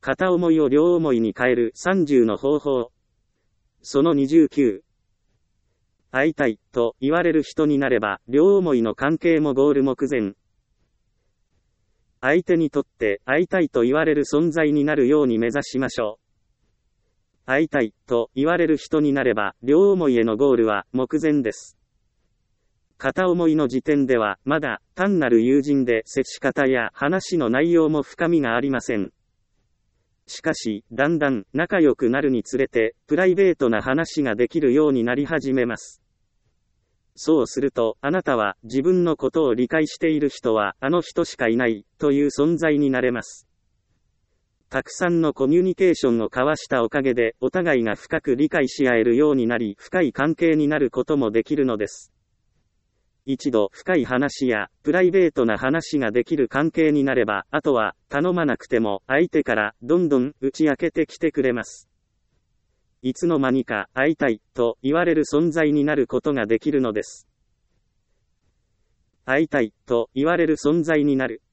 片思いを両思いに変える30の方法。その29。会いたいと言われる人になれば、両思いの関係もゴール目前。相手にとって会いたいと言われる存在になるように目指しましょう。会いたいと言われる人になれば、両思いへのゴールは目前です。片思いの時点では、まだ単なる友人で接し方や話の内容も深みがありません。しかし、だんだん仲良くなるにつれて、プライベートな話ができるようになり始めます。そうすると、あなたは自分のことを理解している人はあの人しかいないという存在になれます。たくさんのコミュニケーションを交わしたおかげで、お互いが深く理解し合えるようになり、深い関係になることもできるのです。一度深い話やプライベートな話ができる関係になれば、あとは頼まなくても相手からどんどん打ち明けてきてくれます。いつの間にか会いたいと言われる存在になることができるのです。会いたいと言われる存在になる。